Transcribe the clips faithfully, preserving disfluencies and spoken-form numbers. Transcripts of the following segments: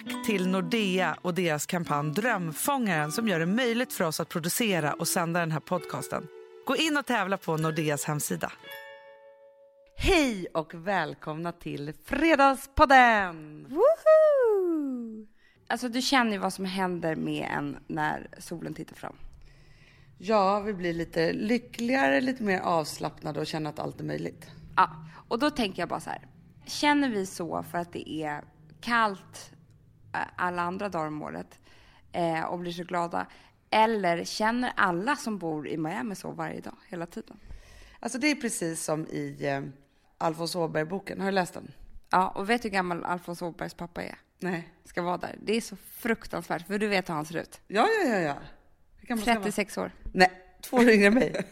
tack till Nordea och deras kampanj Drömfångaren som gör det möjligt för oss att producera och sända den här podcasten. Gå in och tävla på Nordeas hemsida. Hej och välkomna till Fredagspodden! Woohoo! Alltså du känner ju vad som händer med en när solen tittar fram. Ja, vi blir lite lyckligare, lite mer avslappnade och känner att allt är möjligt. Ja, och då tänker jag bara så här. Känner vi så för att det är kallt alla andra dagar om året eh, och blir så glada? Eller känner alla som bor i Miami så varje dag, hela tiden? Alltså det är precis som i eh, Alfons Åberg-boken. Har du läst den? Ja, och vet du hur gammal Alfons Åbergs pappa är? Nej. Ska vara där. Det är så fruktansvärt, för du vet hur han ser ut. Ja, ja, ja, ja. trettiosex år. Nej, två år yngre än mig.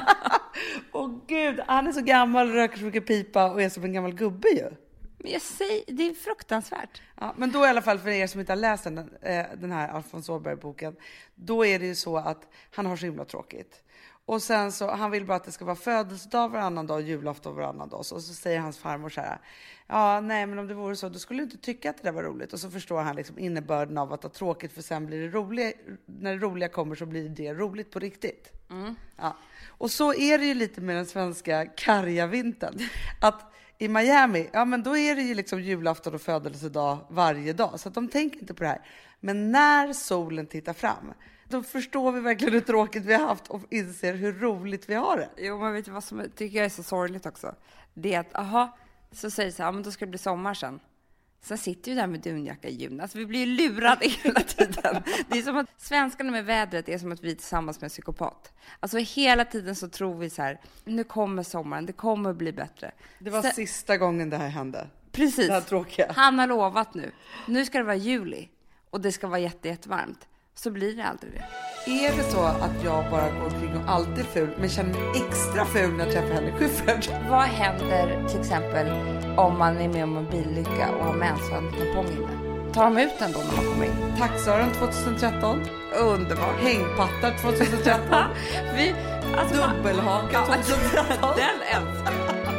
Åh gud, han är så gammal, röker så mycket pipa och är som en gammal gubbe ju. Men jag säger, det är fruktansvärt. Ja, men då i alla fall för er som inte har läst den, den här Alfons Åberg-boken, då är det ju så att han har så himla tråkigt. Och sen så, han vill bara att det ska vara födelsedag varannan dag och julafton varannan dag. Och så säger hans farmor så här, ja nej men om det vore så, då skulle du inte tycka att det där var roligt. Och så förstår han liksom innebörden av att ha tråkigt, för sen blir det roligt. När det roliga kommer så blir det roligt på riktigt. Mm. Ja. Och så är det ju lite med den svenska karga vintern. Att i Miami, ja men då är det ju liksom julafton och födelsedag varje dag. Så att de tänker inte på det här. Men när solen tittar fram, då förstår vi verkligen hur tråkigt vi har haft och inser hur roligt vi har det. Jo, men vet du vad som tycker jag är så sorgligt också? Det är att, aha, så säger så här, ja, men då ska det bli sommar sen. Sen sitter ju där med dunjacka i juni. Alltså vi blir ju lurade hela tiden. Det är som att svenskarna med vädret är som att vi är tillsammans med en psykopat. Alltså hela tiden så tror vi så här, nu kommer sommaren, det kommer bli bättre. Det var så, sista gången det här hände. Precis. Det här tråkiga. Han har lovat nu. Nu ska det vara juli och det ska vara jätte, jättevarmt. Så blir det aldrig det. Är det så att jag bara går omkring och alltid är ful, men känner mig extra ful när jag träffar Henrik Schyffert? Vad händer till exempel om man är med om en billycka och har mensvärmetampong inne? Tar de ut den då när man kommer in? Taxören tjugohundratretton. Underbart. Hängpattar tjugohundratretton. Vi, alltså, dubbelhaka tjugohundratretton. Den älskar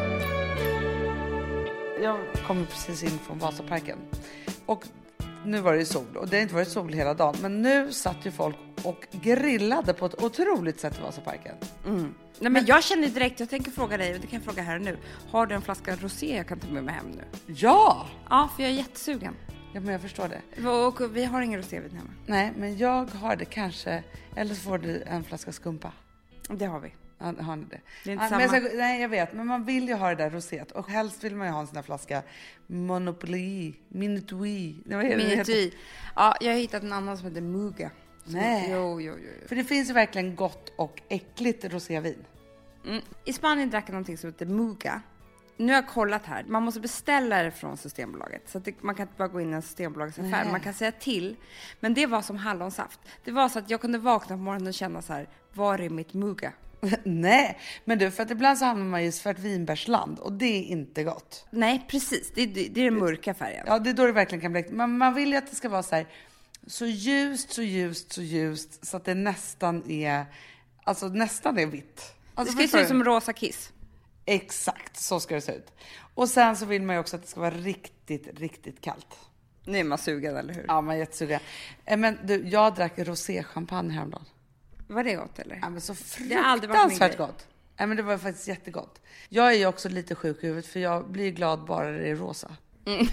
jag. Jag kommer precis in från Vasaparken. Och nu var det sol och det har inte varit sol hela dagen. Men nu satt ju folk och grillade på ett otroligt sätt i Vasaparken. Mm. Nej, men, men jag känner direkt, jag tänker fråga dig, och det kan jag fråga här nu. Har du en flaska rosé jag kan ta med mig hem nu? Ja! Ja, för jag är jättesugen. Ja, men jag förstår det. Och, och vi har ingen rosévin hemma. Nej, men jag har det kanske. Eller så får du en flaska skumpa. Det har vi. Ja, har ni det? Det är inte ja, samma. Men jag ska, nej, jag vet. Men man vill ju ha det där roséet. Och helst vill man ju ha en sån där flaska Monopoly, Minutui. Minutui. Ja, jag har hittat en annan som heter Muga. Nej. Jo, jo, jo, jo. För det finns ju verkligen gott och äckligt rosévin. Mm. I Spanien drack jag någonting som heter Muga. Nu har jag kollat här. Man måste beställa det från Systembolaget. Så att det, man kan inte bara gå in i en Systembolagsaffär. Man kan säga till. Men det var som hallonsaft. Det var så att jag kunde vakna på morgonen och känna så här, var är mitt Muga? Nej, men du, för att ibland så hamnar man ju i svartvinbärsland och det är inte gott. Nej, precis. Det, det, det är den mörka färgen. Ja, det är då det verkligen kan bli. Man, man vill ju att det ska vara så här, så ljust, så ljust, så ljust så att det nästan är, alltså nästan är vitt. Alltså, det ska se ut som rosa kiss. Exakt, så ska det se ut. Och sen så vill man ju också att det ska vara riktigt, riktigt kallt. Nu är man sugen, eller hur? Ja, man är jättesugen. Men du, jag drack rosé-champagne häromdagen. Var det gott eller? Ja, men så fruktansvärt gott. Ja, men det var faktiskt jättegott. Jag är ju också lite sjuk i huvudet för jag blir glad bara det är rosa. Mm.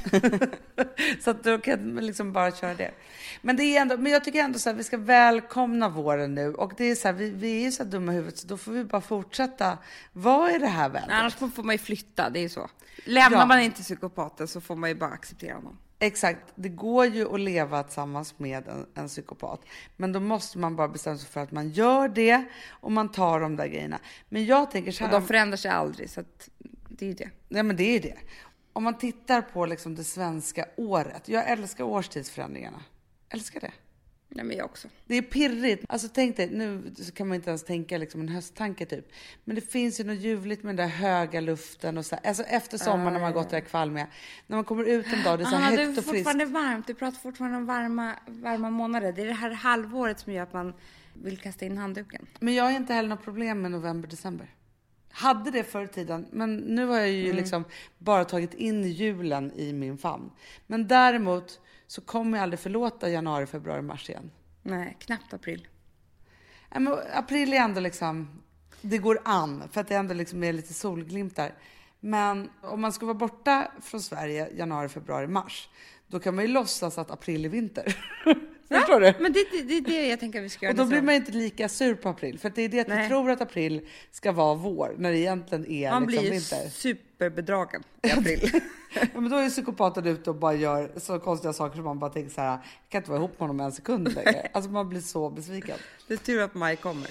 Så att då kan jag liksom bara köra det. Men det är ändå, men jag tycker ändå så här, vi ska välkomna våren nu. Och det är så här, vi, vi är ju så dumma i huvudet så då får vi bara fortsätta. Vad är det här vädret? Annars får man ju flytta, det är ju så. Lämnar ja. man inte psykopaten så får man ju bara acceptera honom. Exakt, det går ju att leva tillsammans med en, en psykopat. Men då måste man bara bestämma sig för att man gör det och man tar de där grejerna. Men jag tänker så här... Och de förändrar sig aldrig, så att det är ju det. Ja, men det är ju det. Om man tittar på liksom det svenska året. Jag älskar årstidsförändringarna. Älskar det. Ja, men jag också. Det är pirrigt. Alltså tänk dig, nu kan man inte ens tänka liksom en hösttanke typ. Men det finns ju något ljuvligt med den där höga luften och så. Alltså efter sommaren uh, när man har gått där kvalmiga. När man kommer ut en dag, det är så ah, högt det är och friskt. fortfarande varmt. Du pratar fortfarande om varma, varma månader. Det är det här halvåret som gör att man vill kasta in handduken. Men jag har inte heller något problem med november, december. Hade det förr i tiden, men nu har jag ju Mm. liksom bara tagit in julen i min famn. Men däremot så kommer jag aldrig förlåta januari, februari, mars igen. Nej, knappt april. Ja, men april är ändå liksom, det går an för att det ändå liksom är lite solglimtar. Men om man ska vara borta från Sverige januari, februari, mars, då kan man ju låtsas att april är vinter. Förstår du? Men det är det, det, det jag tänker att vi ska göra. Och då nästa blir år. man inte lika sur på april. För att det är det att vi Nej. tror att april ska vara vår, när det egentligen är Man liksom blir vinter. superbedragen i april. Ja, men då är psykopaten ute och bara gör så konstiga saker som man bara tänker så här, jag kan inte vara ihop med honom en sekund längre. Alltså man blir så besviken. Det är tur att maj kommer.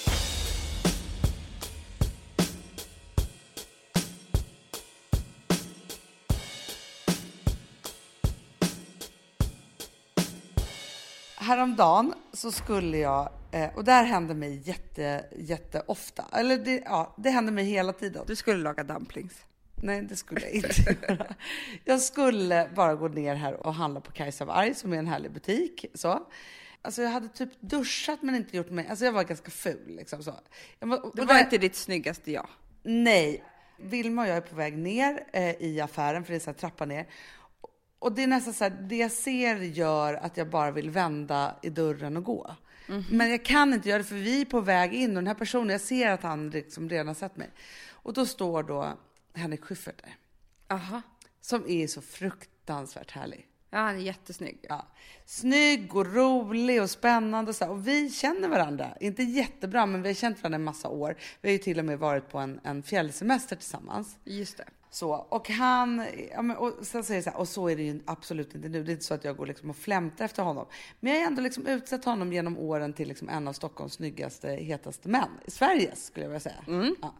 Häromdagen så skulle jag, eh, och där hände mig jätte, jätte ofta. Eller det, ja, det hände mig hela tiden. Du skulle laga dumplings. Nej, det skulle jag inte göra. Jag skulle bara gå ner här och handla på Kajsa Warg som är en härlig butik. Så. Alltså jag hade typ duschat men inte gjort mig, alltså jag var ganska ful liksom så. Jag var, Det och var där- inte ditt snyggaste jag. Nej, Vilma och jag är på väg ner eh, i affären, för det är så här trappa ner. Och det är nästan så här, det jag ser gör att jag bara vill vända i dörren och gå. Men jag kan inte göra det för vi är på väg in och den här personen, jag ser att han liksom redan har sett mig. Och då står då Henrik Schyffert där, Aha. som är så fruktansvärt härlig. Ja, han är jättesnygg. Ja. Snygg och rolig och spännande och så här. Och vi känner varandra, inte jättebra, men vi har känt varandra en massa år. Vi har ju till och med varit på en, en fjällsemester tillsammans. Just det. Så, och han, ja, men, och sen säger det så här, och så är det ju absolut inte nu. Det är inte så att jag går liksom och flämtar efter honom. Men jag har ändå liksom utsett honom genom åren till liksom en av Stockholms snyggaste, hetaste män. I Sverige skulle jag vilja säga. Mm. Ja.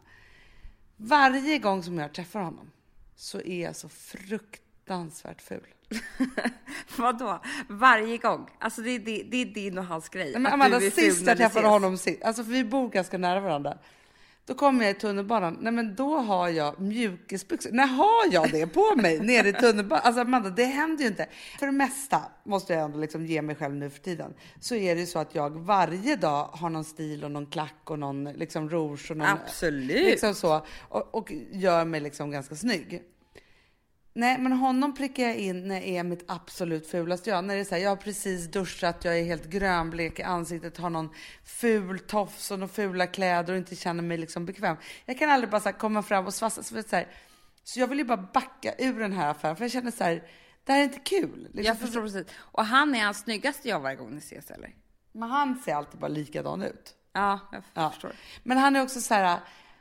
Varje gång som jag träffar honom så är jag så fruktansvärt ful. Vadå? Varje gång? Alltså det, är- det, det är din och hans grej. Nej, men att Amanda, du är ful sist när jag du träffade ses. honom sist, alltså för vi bor ganska nära varandra. Då kommer jag i tunnelbanan, nej men då har jag mjukisbyxor. När har jag det på mig nere i tunnelbanan? Alltså Amanda, det händer ju inte. För det mesta måste jag ändå liksom ge mig själv nu för tiden. Så är det ju så att jag varje dag har någon stil och någon klack och någon liksom rouge och någon, Absolut. liksom så. Och, och gör mig liksom ganska snygg. Nej, men honom prickar jag in när jag är mitt absolut fulaste jag. När det är så här, jag har precis duschat, jag är helt grönblek i ansiktet, har någon ful tofs och några fula kläder och inte känner mig liksom bekväm. Jag kan aldrig bara så här komma fram och svassa. Så, så, här, så jag vill ju bara backa ur den här affären, för jag känner så här, det här är inte kul. Liksom. Jag förstår precis. Och han är hans snyggaste jag varje gång ni ses, eller? Men han ser alltid bara likadan ut. Ja, jag Ja. förstår. Men han är också så här,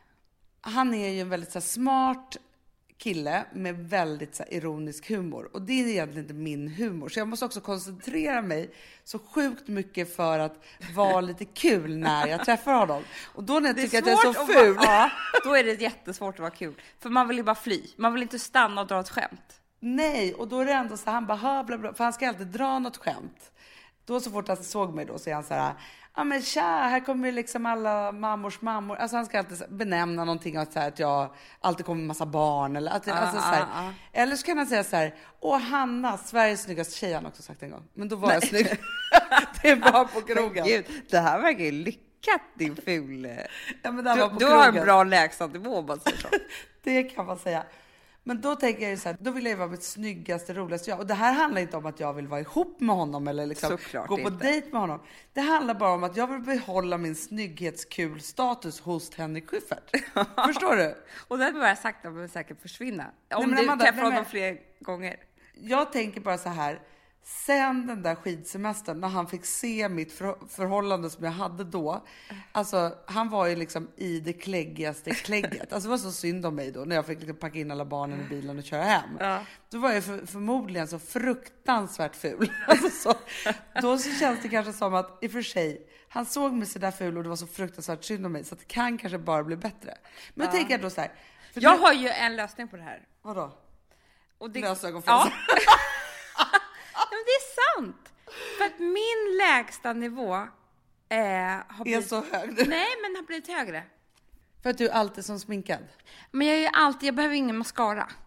han är ju en väldigt så här, smart kille med väldigt så här, ironisk humor. Och det är egentligen inte min humor. Så jag måste också koncentrera mig så sjukt mycket för att vara lite kul när jag träffar honom. Och då när jag tycker att jag är så svårt ful. att vara- ja, då är det jättesvårt att vara kul. För man vill ju bara fly. Man vill inte stanna och dra ett skämt. Nej, och då är det ändå så här, han bara, "Ha, bla, bla", för han ska alltid dra något skämt. Då så fort han såg mig då så är han så här, ja men tja, här kommer liksom alla mammors mammor. Alltså han ska alltid så här benämna någonting att, så här, att jag alltid kommer med massa barn. Eller, att, Ah, alltså, så här. ah, ah. Eller så kan han säga så här, åh Hanna, Sveriges snyggaste tjej, har han också sagt en gång. Men då var jag snygg. Det var på krogen. Gud, det här verkar ju lyckat, din ful. Ja, men det här var på Du, du har en krogen. bra lägstanivå, om man säger så. Det kan man säga. Men då tänker jag ju så här, då vill jag ju vara mitt snyggaste, roligaste jag. Och det här handlar inte om att jag vill vara ihop med honom eller liksom Såklart gå på inte. dejt med honom. Det handlar bara om att jag vill behålla min snygghetskul-status hos Henrik Schyffert. Förstår du? Och det har jag sagt att säkert försvinna. Om men du Amanda, träffar nej, honom men- fler gånger. Jag tänker bara så här, sen den där skidsemestern när han fick se mitt för- förhållande som jag hade då. Alltså han var ju liksom i det kläggigaste klägget. Alltså det var så synd om mig då när jag fick liksom packa in alla barnen i bilen och köra hem. Ja. Då var jag för, förmodligen så fruktansvärt ful. Alltså så, då så känns det kanske som att i och för sig, han såg mig så där ful och det var så fruktansvärt synd om mig så att det kan kanske bara bli bättre. Men jag tänker då så här. För Jag du- har ju en lösning på det här. Vadå? Och det... Lösögonfransar. Ja. Ja, men det är sant. För att min lägsta nivå eh, har Är blivit... så hög nu. Nej, men har blivit högre. För att du är alltid som sminkad. Men jag är ju alltid, jag behöver ingen mascara.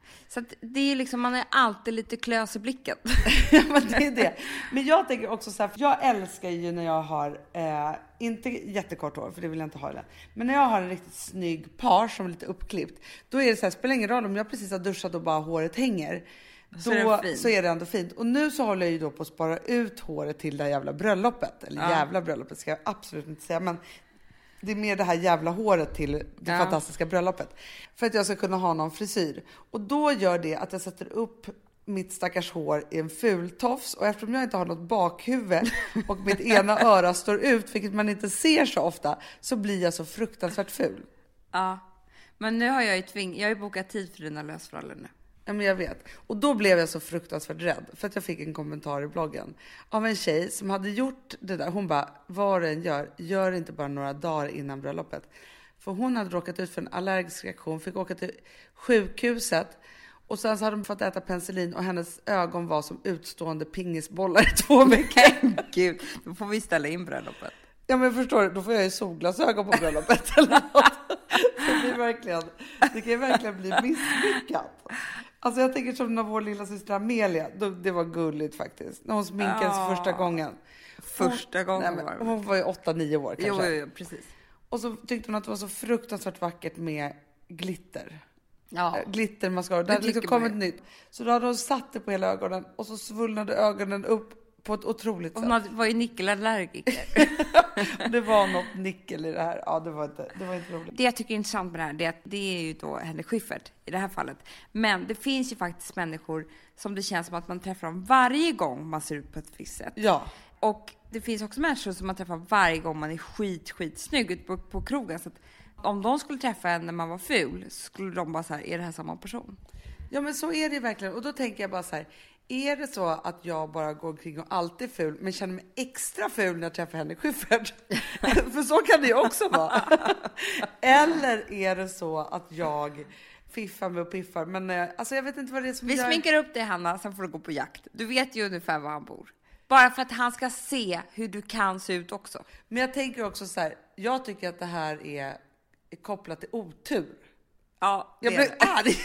Så att det är liksom, man är alltid lite klös i blicken. Ja, men det är det. Men jag tänker också så här, jag älskar ju när jag har, eh, inte jättekort hår, för det vill jag inte ha det. Men när jag har en riktigt snygg par som är lite uppklippt, då är det så här, spelar ingen roll om jag precis har duschat och bara håret hänger. Så då är det så är det ändå fint. Och nu så håller jag ju då på att spara ut håret till det här jävla bröllopet. Eller Ja. jävla bröllopet ska jag absolut inte säga, men det är mer det här jävla håret till det Ja. fantastiska bröllopet. För att jag ska kunna ha någon frisyr. Och då gör det att jag sätter upp mitt stackars hår i en ful tofs. Och eftersom jag inte har något bakhuvud och mitt ena öra står ut, vilket man inte ser så ofta, så blir jag så fruktansvärt ful. Ja, men nu har jag ju tving... jag har ju bokat tid för dina lösfrallor nu. Ja, men jag vet. Och då blev jag så fruktansvärt rädd. För att jag fick en kommentar i bloggen av en tjej som hade gjort det där. Hon bara, vad den gör, gör inte bara några dagar innan bröllopet. För hon hade råkat ut för en allergisk reaktion, fick åka till sjukhuset. Och sen så hade de fått äta penicillin och hennes ögon var som utstående pingisbollar i två veckor. Gud, då får vi ställa in bröllopet. Ja, men förstår du, då får jag ju solglasögon på bröllopet eller något. Det blir verkligen, det kan ju verkligen bli misslyckat. Alltså jag tänker som när vår lilla syster Amelia, då, det var gulligt faktiskt. När hon sminkades Ja. första gången. Första gången Nej, var men, det. hon var ju åtta, nio år Jo, kanske. jo, jo, precis. Och så tyckte hon att det var så fruktansvärt vackert med glitter. Ja. Äh, Glittermascara. Det Det hade liksom tycker man kommit ju. nytt. Så då hade hon satt det på hela ögonen och så svullnade ögonen upp på ett otroligt Hon sätt. hade, var ju nickelallergiker. Det var något nickel i det här. Ja, det var inte, det var inte roligt. Det jag tycker är intressant med det här, det är att det är ju då Henrik Schyffert i det här fallet. Men det finns ju faktiskt människor som det känns som att man träffar dem varje gång man ser ut på ett visst sätt. Ja. Och det finns också människor som man träffar varje gång man är skit, skit snygg ute på, på krogen. Så att om de skulle träffa en när man var ful, så skulle de bara så här, är det här samma person? Ja, men så är det verkligen. Och då tänker jag bara så här, är det så att jag bara går omkring och alltid är ful, men känner mig extra ful när jag träffar Henrik Schyffert? För så kan det ju också vara. Eller är det så att jag fiffar mig och piffar, men eh, alltså jag vet inte vad det är som Vi gör... sminkar upp dig, Hanna, sen får du gå på jakt. Du vet ju ungefär var han bor. Bara för att han ska se hur du kan se ut också. Men jag tänker också så här, jag tycker att det här är, är kopplat till otur. Ja, Jag det blir är det. arg.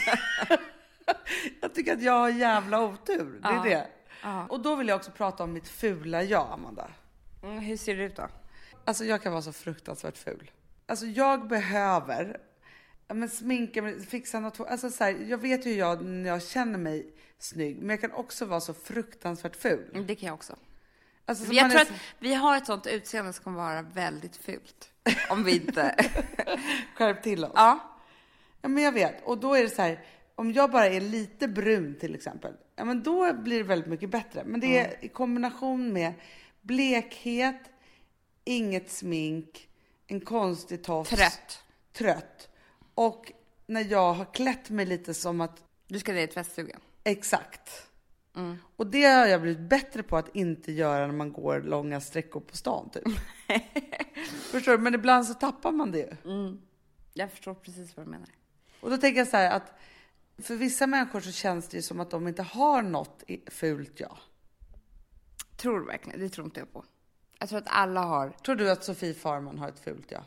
Jag tycker att jag har jävla otur. Det är Ja. det. Ja. Och då vill jag också prata om mitt fula jag, Amanda. Mm, hur ser det ut då? Alltså jag kan vara så fruktansvärt ful. Alltså jag behöver ja, men sminka mig, fixa något. Alltså så här, jag vet ju hur jag, när jag känner mig snygg, men jag kan också vara så fruktansvärt ful. Mm, det kan jag också. Alltså, så Jag man tror är att så- vi har ett sånt utseende som kommer vara väldigt fult. Om vi inte... skärp till oss. Ja. Ja, men jag vet. Och då är det så här, om jag bara är lite brun till exempel, ja men då blir det väldigt mycket bättre. Men det är Mm. i kombination med blekhet, inget smink, en konstig tofs. Trött. Trött. Och när jag har klätt mig lite som att, Du ska ner i tvättstugan. exakt. Mm. Och det har jag blivit bättre på att inte göra när man går långa sträckor på stan typ. Förstår du? Men ibland så tappar man det ju. Mm. Jag förstår precis vad du menar. Och då tänker jag så här att för vissa människor så känns det ju som att de inte har något i- fult jag. Tror du verkligen? Det tror inte jag på. Jag tror att alla har... Tror du att Sofie Farman har ett fult jag?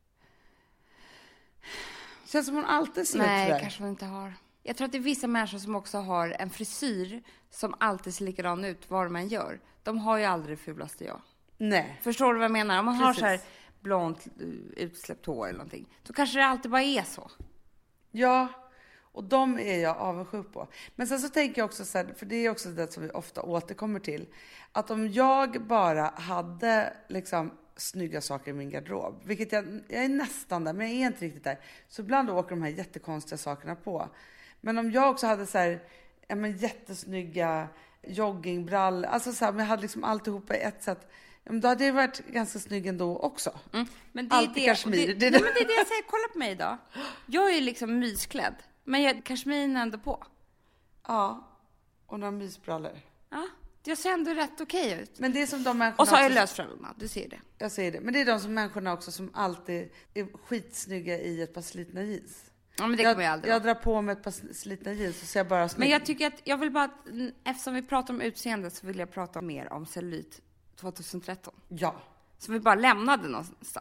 Känns som hon alltid ser ut Nej, sådär. kanske hon inte har. Jag tror att det är vissa människor som också har en frisyr som alltid ser likadan ut vad man gör. De har ju aldrig det fulaste jag. Nej. Förstår du vad jag menar? Om man har Precis. så här blont eh, utsläppt hår eller någonting, då kanske det alltid bara är så. Ja, och de är jag avundsjuk på. Men sen så tänker jag också så här, för det är också det som vi ofta återkommer till, att om jag bara hade liksom snygga saker i min garderob, vilket jag, jag är nästan där, men jag är inte riktigt där, så ibland åker de här jättekonstiga sakerna på. Men om jag också hade så här, ja, men jättesnygga joggingbrallor, alltså så här, men jag hade liksom alltihopa i ett sätt, ja, men då hade jag varit ganska snygg ändå också. Mm. Men det är Alltid det, kashmir, Det, det är nej, det. men det är det jag säger. Kolla på mig idag. Jag är liksom mysklädd. Men jag, kashmiren är ändå på. Ja, och några mysbrallor. Ja, jag ser ändå rätt okej ut. Men det är som de människorna Och så har jag också- lösfrallorna, du ser det. Jag säger det. Men det är de som människorna också som alltid är skitsnygga i ett par slitna jeans. Ja, men det jag, kommer jag aldrig jag vara. drar på mig ett par slitna jeans och ser jag bara snygg. Men jag tycker att, jag vill bara, mm, eftersom vi pratar om utseende så vill jag prata mer om cellulit tjugohundratretton. Ja. Som vi bara lämnade någonstans.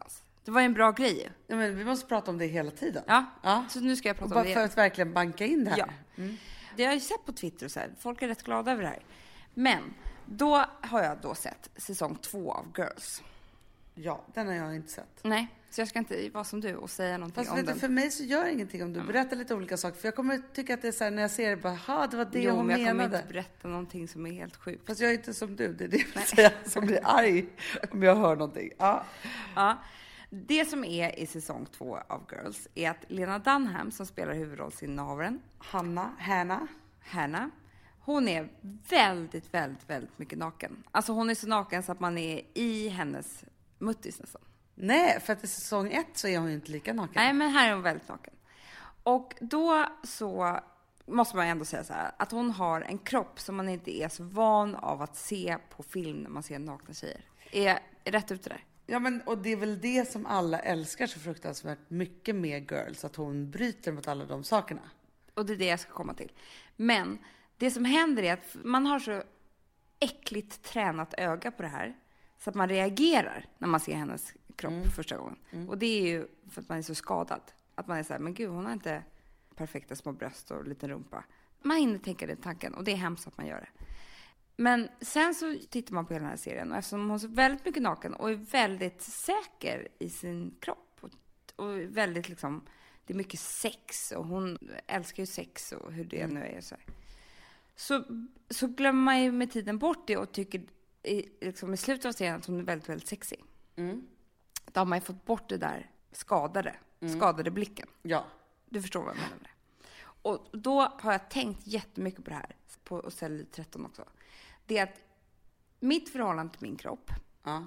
Det var ju en bra grej. Ja, men vi måste prata om det hela tiden. Ja, ja. så nu ska jag prata bara om det. Bara för att verkligen banka in det här. Ja. Mm. Det har jag ju sett på Twitter och så här. Folk är rätt glada över det här. Men då har jag då sett säsong två av Girls. Ja, den har jag inte sett. Nej, så jag ska inte vara som du och säga någonting Fast om vet den. du, för mig så gör ingenting om du mm. berättar lite olika saker. För jag kommer tycka att det är så här, när jag ser det, bara, ha, det var det jo, hon men jag menade. Jag kommer inte berätta någonting som är helt sjukt. Fast jag är inte som du, det är det jag säga, som blir arg om jag hör någonting. Ja. Ja. Det som är i säsong två av Girls är att Lena Dunham, som spelar huvudrollsinnehavaren, Hanna, Hanna, Hanna, hon är väldigt, väldigt, väldigt mycket naken. Alltså hon är så naken så att man är i hennes muttis nästan. Nej, för att i säsong ett så är hon ju inte lika naken. Nej, men här är hon väldigt naken. Och då så måste man ändå säga så här, att hon har en kropp som man inte är så van av att se på film när man ser nakna tjejer. Är, är rätt ute där? Ja, men och det är väl det som alla älskar så fruktansvärt mycket med Girls, att hon bryter mot alla de sakerna. Och det är det jag ska komma till. Men det som händer är att man har så äckligt tränat öga på det här så att man reagerar när man ser hennes kropp mm. första gången. Mm. Och det är ju för att man är så skadad. Att man är så här, men gud, hon har inte perfekta små bröst och liten rumpa. Man hinner tänka den tanken och det är hemskt att man gör det. Men sen så tittar man på hela den här serien och eftersom hon är så väldigt mycket naken och är väldigt säker i sin kropp och, och väldigt liksom, det är mycket sex och hon älskar ju sex och hur det mm. nu är så här. Så, så glömmer man ju med tiden bort det och tycker i, liksom i slutet av serien att hon är väldigt, väldigt sexig. Mm. Då har man ju fått bort det där skadade, mm. skadade blicken. Ja. Du förstår vad jag menar. Och då har jag tänkt jättemycket på det här, på cell tretton också. Det är att mitt förhållande till min kropp ja.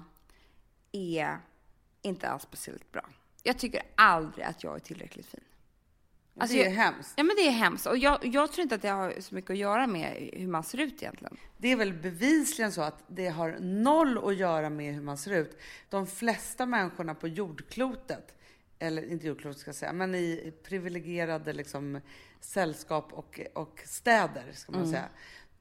är inte alls speciellt bra. Jag tycker aldrig att jag är tillräckligt fin. Alltså det är jag, hemskt. Ja, men det är hemskt. Och jag, jag tror inte att det har så mycket att göra med hur man ser ut egentligen. Det är väl bevisligen så att det har noll att göra med hur man ser ut. De flesta människorna på jordklotet, eller inte jordklotet ska jag säga, men i privilegierade liksom, sällskap och, och städer ska man mm. säga.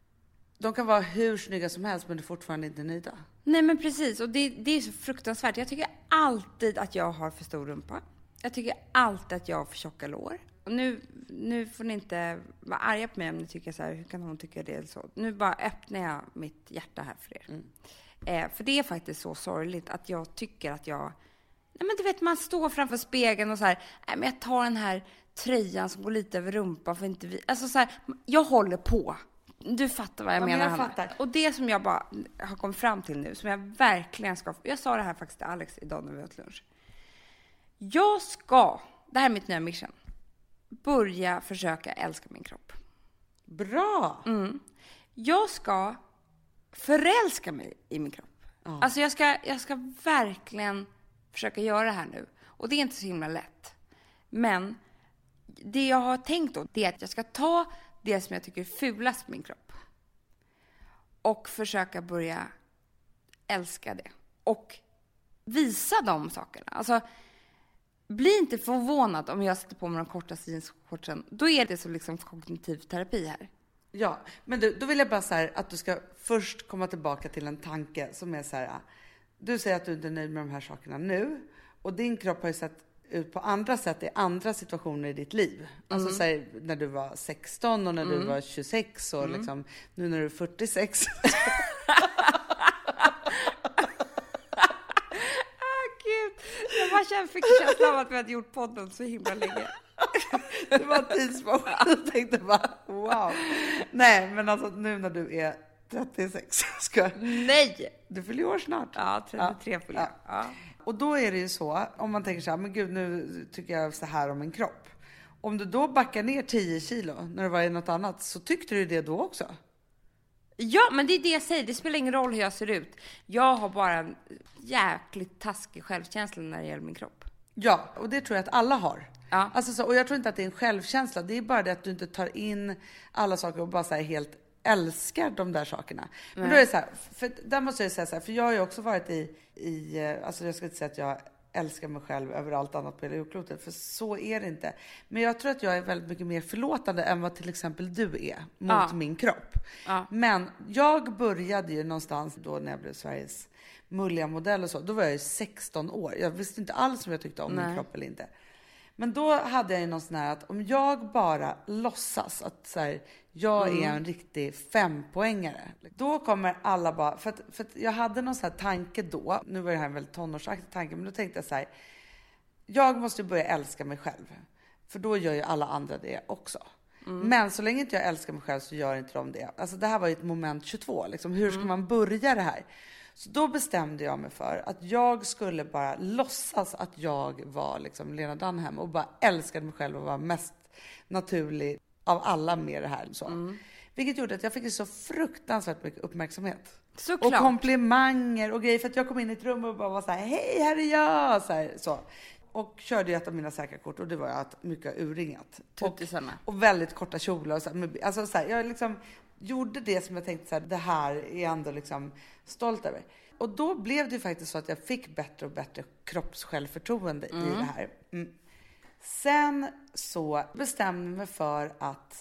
De kan vara hur snygga som helst men du är fortfarande inte nöjda. Nej, men precis. Och det, det är så fruktansvärt. Jag tycker alltid att jag har för stor rumpa. Jag tycker alltid att jag har för tjocka lår. Och nu, nu får ni inte vara arga på mig om ni tycker så här, hur kan hon tycka det eller så. Nu bara öppnar jag mitt hjärta här för er. Mm. Eh, för det är faktiskt så sorgligt att jag tycker att jag... Nej, men du vet, man står framför spegeln och så här, nej, men jag tar den här tröjan som går lite över rumpan för inte vi... Alltså så här, jag håller på. Du fattar vad jag ja, menar, men jag Hanna. fattar. Och det som jag bara har kommit fram till nu, som jag verkligen ska... Jag sa det här faktiskt till Alex idag när vi åt lunch. Jag ska, det här är mitt nya mission, börja försöka älska min kropp. Bra! Mm. Jag ska förälska mig i min kropp. Ja. Alltså jag ska, jag ska verkligen försöka göra det här nu. Och det är inte så himla lätt. Men det jag har tänkt då, det är att jag ska ta det som jag tycker är fulast på min kropp. Och försöka börja älska det. Och visa de sakerna. Alltså... Bli inte förvånad om jag sätter på mig de korta jeansshortsen. Då är det så liksom kognitiv terapi här. Ja, men du, då vill jag bara så här att du ska först komma tillbaka till en tanke som är så här. Du säger att du inte är nöjd med de här sakerna nu. Och din kropp har ju sett ut på andra sätt i andra situationer i ditt liv. Mm. Alltså så här, när du var sexton och när mm. du var tjugosex och mm. liksom, nu när du är fyrtiosex. Jag fick känslan av att vi hade gjort podden så himla länge. Det var tidsmål. Jag tänkte bara, wow. Nej, men alltså nu när du är trettiosex. Ska... Nej! Du fyller år snart. Ja, trettiotre ja. fyller jag. Ja. Och då är det ju så, om man tänker så här, men gud, nu tycker jag så här om en kropp. Om du då backar ner tio kilo när du var i något annat, så tyckte du det då också? Ja, men det är det jag säger. Det spelar ingen roll hur jag ser ut. Jag har bara en jäkligt taskig självkänsla när det gäller min kropp. Ja, och det tror jag att alla har. Ja. Alltså så, och jag tror inte att det är en självkänsla. Det är bara det att du inte tar in alla saker och bara så här helt älskar de där sakerna. Men Nej. Då är det så här, för där måste jag säga så här, för jag har ju också varit i, i alltså jag ska inte säga att jag älskar mig själv över allt annat på hela jordklotet. För så är det inte. Men jag tror att jag är väldigt mycket mer förlåtande än vad till exempel du är mot Ja. min kropp. Ja. Men jag började ju någonstans då när jag blev Sveriges mulliga modell och så. Då var jag ju sexton år. Jag visste inte alls om jag tyckte om Nej. min kropp eller inte. Men då hade jag ju någon sån här att om jag bara låtsas att så här, jag Mm. är en riktig fempoängare. Då kommer alla bara, för att, för att jag hade någon sån här tanke då, nu var det här en väldigt tonårsaktig tanke, men då tänkte jag så här, jag måste börja älska mig själv. För då gör ju alla andra det också. Mm. Men så länge inte jag älskar mig själv så gör inte de det. Alltså det här var ju ett moment tjugotvå, liksom. Hur ska man börja det här? Så då bestämde jag mig för att jag skulle bara låtsas att jag var liksom Lena Dunham och bara älskade mig själv och var mest naturlig av alla med det här. Så. Mm. Vilket gjorde att jag fick så fruktansvärt mycket uppmärksamhet. Såklart. Och komplimanger och grejer. För att jag kom in i ett rum och bara var så här, hej här är jag! Så, här, så. Och körde ju ett av mina säkra kort och det var att mycket urringat. Och, Tuttisarna. och väldigt korta kjolar. Och så här, alltså så här, jag liksom gjorde det som jag tänkte så här, det här är jag ändå liksom stolt över. Och då blev det ju faktiskt så att jag fick bättre och bättre kroppssjälvförtroende mm. i det här. Mm. Sen så bestämde jag mig för att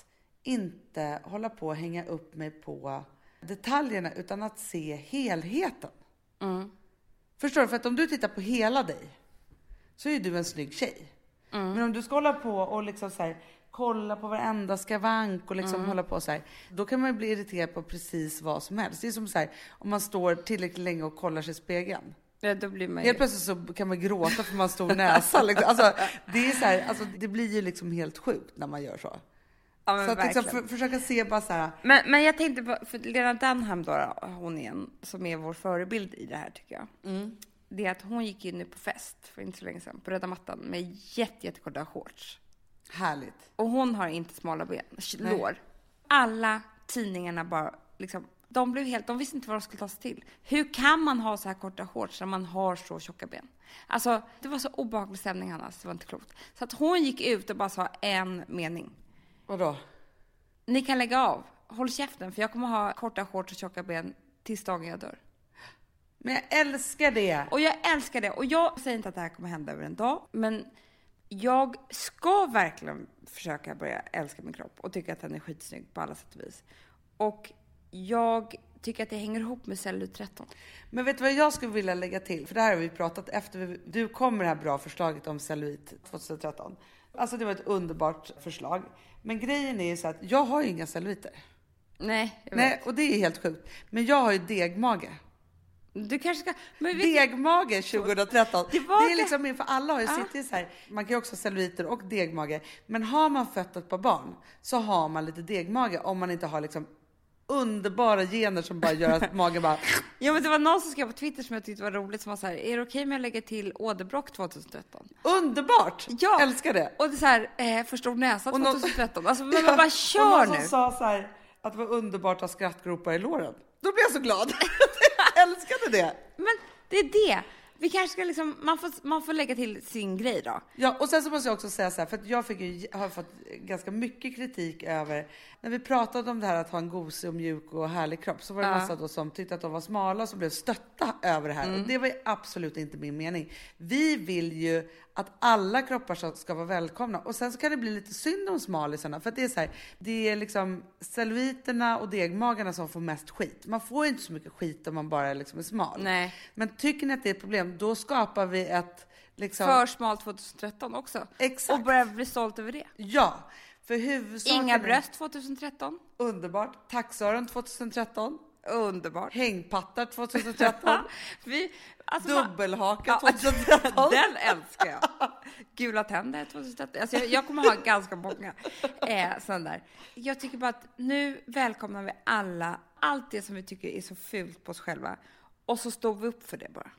inte hålla på och hänga upp mig på detaljerna utan att se helheten. Mm. Förstår du? För att om du tittar på hela dig så är du en snygg tjej. Mm. Men om du ska hålla på och liksom så här, kolla på varenda skavank och liksom mm. hålla på så här, då kan man ju bli irriterad på precis vad som helst. Det är som så här, om man står tillräckligt länge och kollar sig i spegeln. Ja, då blir man ju... Helt plötsligt så kan man gråta för man stor näsa. Liksom. Alltså, det är så här, alltså, det blir ju liksom helt sjukt när man gör så. Ja, så att liksom, för, försöka se bara så här. Men, men jag tänkte på, för Lena Dunham då, hon är en, som är vår förebild i det här tycker jag. Mm. Det är att hon gick in nu på fest för inte så länge sedan på röda mattan med jätte, jättekorta shorts. Härligt. Och hon har inte smala ben, lår. Alla tidningarna bara liksom, de blev helt, de visste inte vad de skulle ta sig till. Hur kan man ha så här korta shorts när man har så tjocka ben? Alltså, det var så obehaglig stämning, Hanna, det var inte klokt. Så att hon gick ut och bara sa en mening. Vadå? Ni kan lägga av. Håll käften, för jag kommer ha korta shorts och tjocka ben tills dagen jag dör. Men jag älskar det. Och jag älskar det. Och jag säger inte att det här kommer hända över en dag. Men jag ska verkligen försöka börja älska min kropp. Och tycka att den är skitsnygg på alla sätt och vis. Och jag tycker att det hänger ihop med cellulit tretton. Men vet du vad jag skulle vilja lägga till? För det här har vi pratat efter. Du kom med det här bra förslaget om cellulit tjugohundratretton. Alltså det var ett underbart förslag. Men grejen är ju så att jag har ju inga celluliter. Nej, jag vet. Nej, och det är helt sjukt. Men jag har ju degmage. Du kanske ska... Men degmage tjugohundratretton. Det, det, det är liksom min, för alla har ju ah. sitter så här. Man kan ju också ha celluliter och degmage. Men har man fött ett par barn så har man lite degmage om man inte har liksom underbara gener som bara gör att magen bara... Ja, men det var någon som skrev på Twitter som jag tyckte var roligt som var så här, är det okej om jag lägger till åderbråck tjugohundratretton? Underbart! Ja! Älskar det! Och det är så här, eh, för stor näsa tjugohundratretton. Alltså, men ja, man bara kör och någon nu! som sa så här, att det var underbart att ha skrattgropar i låren. Då blir jag så glad. Jag älskade det! Men det är det. Vi kanske ska liksom, man får, man får lägga till sin grej då. Ja, och sen så måste jag också säga så här, för att jag fick ju, har fått ganska mycket kritik över, när vi pratade om det här att ha en gosig och mjuk och härlig kropp, så var det ja. massa då som tyckte att de var smala och som blev stötta över det här. Mm. Och det var ju absolut inte min mening. Vi vill ju att alla kroppar ska vara välkomna. Och sen så kan det bli lite synd om smalisarna, för att det är så här, det är liksom celluliterna och degmagarna som får mest skit. Man får ju inte så mycket skit om man bara liksom är smal. Nej. Men tycker ni att det är ett problem, då skapar vi ett liksom... för smalt tjugohundratretton också. Exakt. Och börja bli stolt över det. Ja, för huvudsaken... Inga bröst tjugohundratretton. Underbart. Taxöron tjugohundratretton. Underbart. Hängpattar tjugohundratretton. Vi, alltså, dubbelhaka ja, tjugohundratretton. Den älskar jag. Gula tänder tjugohundratretton. Alltså jag, jag kommer ha ganska många eh, sådana där. Jag tycker bara att nu välkomnar vi alla allt det som vi tycker är så fult på oss själva. Och så står vi upp för det bara.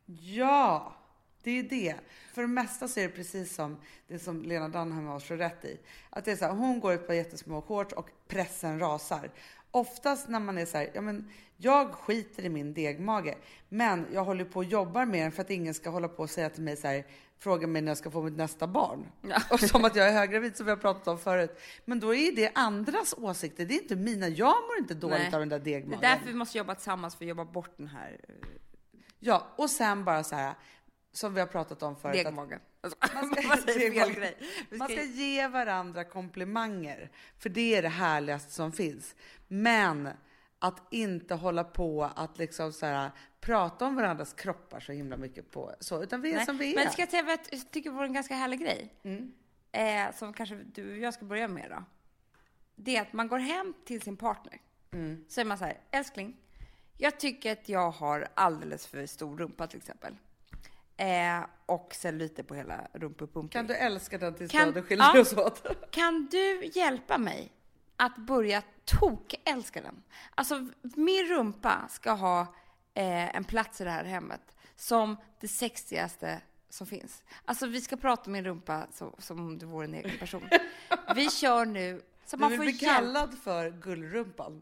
Ja, det är det. För det mesta så är det precis som det som Lena Dunham har så rätt i. Att det är så här, hon går ut på jättesmå shorts och pressen rasar. Oftast när man är så här, ja men jag skiter i min degmage, men jag håller på och jobbar med den för att ingen ska hålla på och säga till mig så här, fråga mig när jag ska få mitt nästa barn. Ja. Och som att jag är höggravid, som vi har pratat om förut. Men då är det andras åsikter, det är inte mina. Jag mår inte dåligt Nej. av den där degmagen. Det är därför vi måste jobba tillsammans för att jobba bort den här. Ja, och sen bara så här, som vi har pratat om förut. Degmage. Alltså, Man ska, man säger fel grej. Vi man ska- ska ge varandra komplimanger, för det är det härligaste som finns. Men att inte hålla på att liksom så här, prata om varandras kroppar så himla mycket på så, utan vi är Nej, som vi är. Men ska jag säga vad jag tycker vore en ganska härlig grej? Mm. Eh, som kanske du och jag ska börja med då. Det är att man går hem till sin partner. Mm. Så är man så här, älskling, jag tycker att jag har alldeles för stor rumpa till exempel. Eh, och celluliter på hela rumpupumpen. Kan du älska den tills Kan- döden skiljer ja. oss åt? Kan du hjälpa mig att börja tok-älska den? Alltså, min rumpa ska ha eh, en plats i det här hemmet som det sexigaste som finns. Alltså, vi ska prata om min rumpa så, som om det vore en egen person. Vi kör nu. Så Du man vill får bli hjälp. kallad för guldrumpan.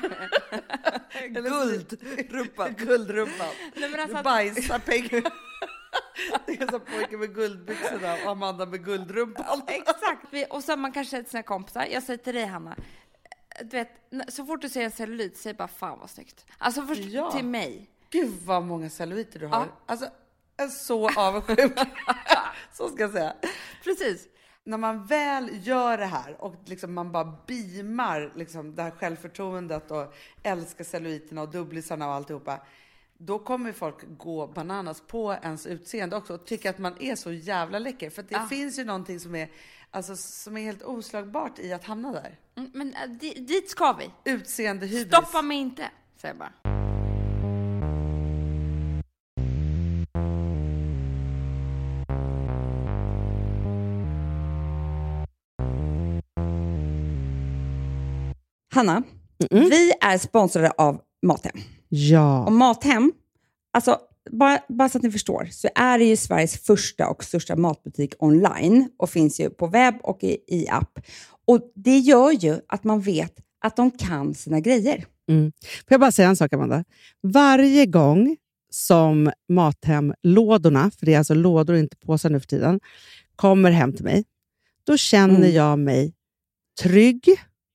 Guldrumpan. Guldrumpan. Nej, men alltså Du att- bajsar pengar. Det är som pojken med guldbyxorna och Amanda med guldrumpan. Exakt. Vi- Och så har man kanske till sina kompisar. Jag säger till dig, Hanna. Du vet, så fort du ser en cellulit, säg bara fan vad snyggt. Alltså först Ja. till mig. Gud vad många celluliter du har. Ja. Alltså, jag är så avundsjuk. Så ska jag säga. Precis. När man väl gör det här och liksom man bara beamar liksom det här självförtroendet och älskar celluliterna och dubblisarna och alltihopa, då kommer folk gå bananas på ens utseende också och tycka att man är så jävla läcker. För att det Ja. finns ju någonting som är, alltså, som är helt oslagbart i att hamna där. Mm, Men äh, di- dit ska vi. Utseende hybris. Stoppa mig inte, säger jag bara. Hanna, vi är sponsrade av Mathem. Ja. Och Mathem, alltså bara, bara så att ni förstår, så är det ju Sveriges första och största matbutik online och finns ju på webb och i, i app. Och det gör ju att man vet att de kan sina grejer. Mm. Får jag bara säga en sak, Amanda? Varje gång som Mathem-lådorna, för det är alltså lådor och inte påsar nu för tiden, kommer hem till mig, då känner Mm. jag mig trygg.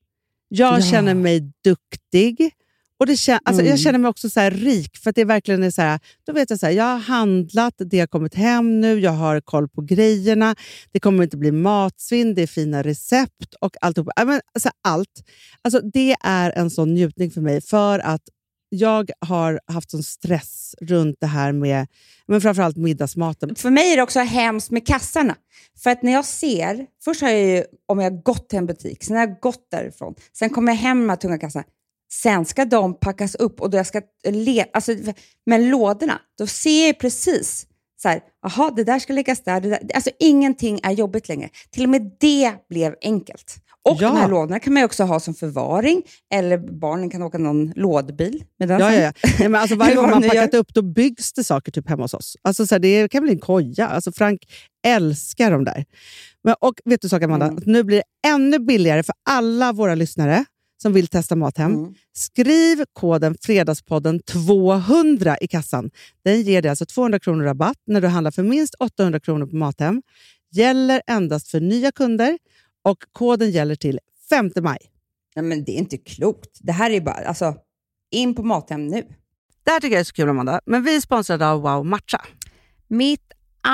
Jag Ja. känner mig duktig. Och det kän- alltså Mm. jag känner mig också så här rik, för att det verkligen är så här, då vet jag så här, jag har handlat, det har kommit hem nu, jag har koll på grejerna, det kommer inte bli matsvinn, det är fina recept och alltihop. Ja, men, alltså, allt. Alltså, det är en sån njutning för mig, för att jag har haft sån stress runt det här med, men framförallt middagsmaten. För mig är det också hemskt med kassarna. För att när jag ser, först har jag ju, om jag har gått till en butik, sen har jag gått därifrån, sen kommer jag hem med tunga kassarna. Sen ska de packas upp och då jag ska le- alltså, med lådorna, då ser jag precis så här, aha, det där ska läggas där, det där. Alltså ingenting är jobbigt längre. Till och med det blev enkelt. Och Ja. de här lådorna kan man ju också ha som förvaring, eller barnen kan åka någon lådbil med den. Ja, sen. ja, ja. Nej, men alltså, varje Eller gång vad man ni packat upp, då byggs det saker typ hemma hos oss. Alltså, så här, det kan bli en koja. Alltså, Frank älskar de där. Men, och vet du sak, Amanda? Mm. Att nu blir det ännu billigare för alla våra lyssnare som vill testa Mathem. Mm. Skriv koden Fredagspodden tvåhundra i kassan. Den ger dig alltså tvåhundra kronor rabatt när du handlar för minst åttahundra kronor på Mathem. Gäller endast för nya kunder och koden gäller till femte maj. Nej, men det är inte klokt. Det här är bara, alltså, in på Mathem nu. Det här tycker jag är så kul, Amanda. Men vi är sponsrade av Wow Matcha. Mitt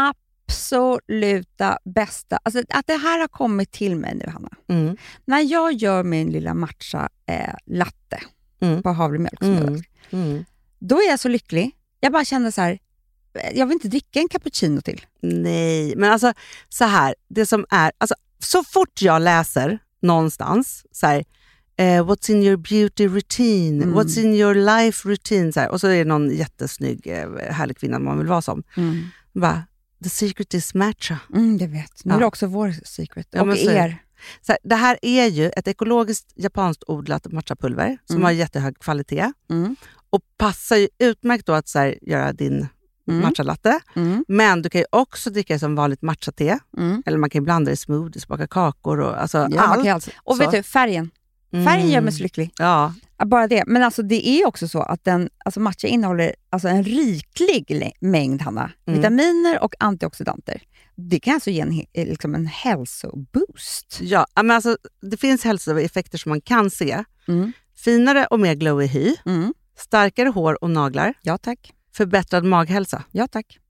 absoluta bästa, alltså att det här har kommit till mig nu, Hanna. Mm. När jag gör min lilla matcha eh, latte Mm. på havremjölk, som jag Mm. älskar, Mm. då är jag så lycklig. Jag bara känner så här, jag vill inte dricka en cappuccino till. Nej, men alltså så här, det som är, alltså så fort jag läser någonstans så här, eh, what's in your beauty routine, Mm. what's in your life routine, så här, och så är det någon jättesnygg eh, härlig kvinna man vill vara som. Mm. Bara, the secret is matcha. Mm, det vet. Nu Ja. är det också vår secret. Ja, och men så är er. Så här, det här är ju ett ekologiskt japanskt odlat matchapulver som Mm. har jättehög kvalitet Mm. och passar ju utmärkt då att så här, göra din Mm. matchalatte. Mm. Men du kan ju också dricka det som vanligt matchate. Mm. Eller man kan ju blanda det i smoothies, baka kakor och alltså Ja, man allt. kan ju alltså. Och Så. vet du, färgen. Färgen Mm. gör mig så lycklig. Ja, Ja, bara det. Men alltså det är också så att den, alltså matcha innehåller alltså en riklig lä- mängd, Hanna, Mm. vitaminer och antioxidanter. Det kan alltså ge en, he- liksom en hälsoboost. ja. Men alltså, det finns hälsoeffekter som man kan se. Mm. Finare och mer glowy hy, Mm. starkare hår och naglar, Ja tack. förbättrad maghälsa, Ja tack.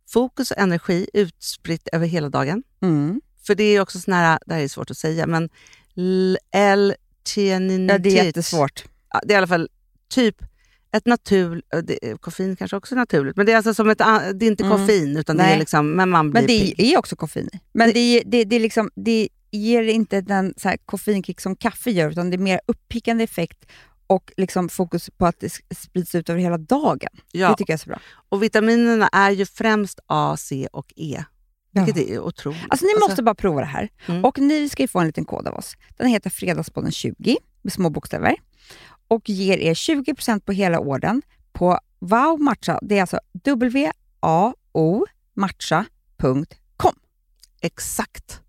fokus och energi utspritt över hela dagen. Mm. För det är också sån här, det här är svårt att säga, men L-teaninet. Ja, det är jättesvårt. Ja, det är i alla fall typ ett naturligt, koffein kanske också är naturligt, men det är alltså som ett, det är inte Mm. koffein utan Nej. det är liksom, men man blir Men det pigg. är också koffein i. Men det, det, det, är liksom, det ger inte den så här koffeinkick som kaffe gör, utan det är mer uppickande effekt och liksom fokus på att det sprids ut över hela dagen. Ja. Det tycker jag är så bra. Och vitaminerna är ju främst A, C och E. Vilket Ja. är otroligt. Alltså ni Alltså, måste bara prova det här. Mm. Och ni ska ju få en liten kod av oss. Den heter Fredagspodden tjugo med små bokstäver. Och ger er tjugo procent på hela orden på Wow Matcha. Det är alltså W A O matcha punkt com. Exakt.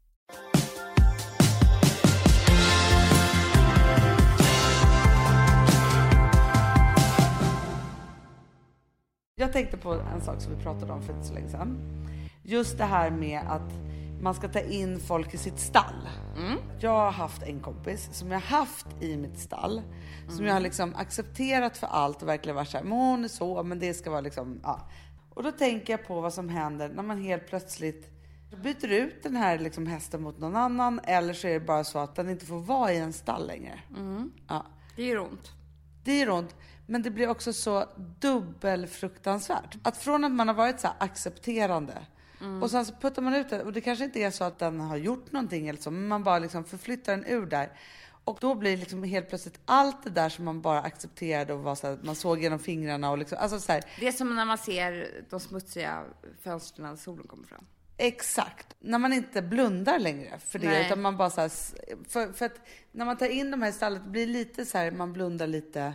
Jag tänkte på en sak som vi pratade om för inte så länge sedan. Just det här med att man ska ta in folk i sitt stall. Mm. Jag har haft en kompis som jag haft i mitt stall. Mm. Som jag har liksom accepterat för allt och verkligen varit så här, men hon är så, men det ska vara liksom, ja. Och då tänker jag på vad som händer när man helt plötsligt byter ut den här liksom hästen mot någon annan. Eller så är det bara så att den inte får vara i en stall längre. Mm. Ja. Det gör ont. Det är ont, men det blir också så dubbelfruktansvärt. Att från att man har varit så här accepterande mm. och sen så puttar man ut det, och det kanske inte är så att den har gjort någonting eller så, men man bara liksom förflyttar den ur där. Och då blir liksom helt plötsligt allt det där som man bara accepterade och var så här, man såg genom fingrarna och liksom, alltså så här. Det är som när man ser de smutsiga fönstren när solen kommer fram. Exakt. När man inte blundar längre för det. Nej. Utan man bara så här, för, för att när man tar in de här i stallet blir det lite så här, man blundar lite